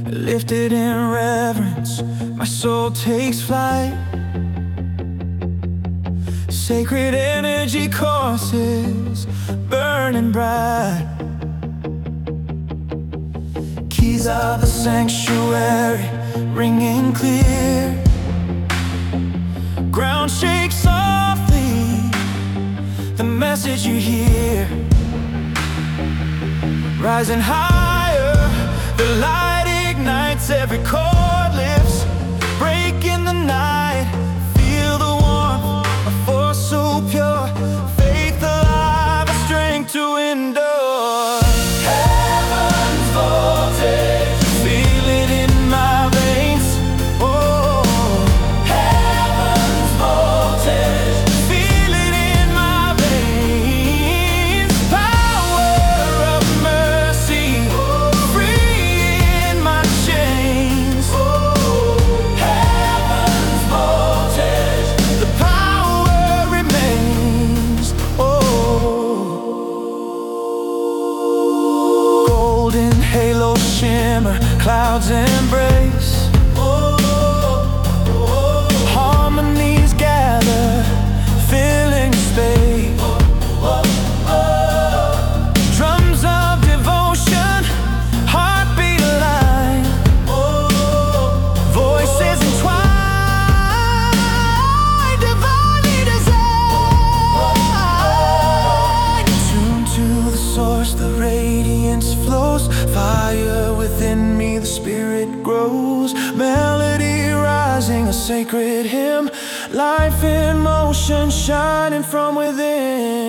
Lifted in reverence, my soul takes flight. Sacred energy courses, burning bright. Keys of the sanctuary, ringing clear. Ground shakes softly, the message you hear. Rising higher, the light ignites, every chord lifts, breaking the night. Feel the warmth, a force so pure, faith alive, a strength to endure. Heaven's voltage, feel it in my veins. Oh, heaven's voltage, feel it in my veins. Power of mercy, free in my chains. Heaven's voltage, the power remains. Golden halo shimmer, clouds embrace. Harmonies gather, filling space. Drums of devotion, heartbeat aligned. Voices entwined, divinely designed. Tuned to the source, the radiance flows. Fire within me, the spirit grows. Melody rising, a sacred hymn. Life in motion, shining from within.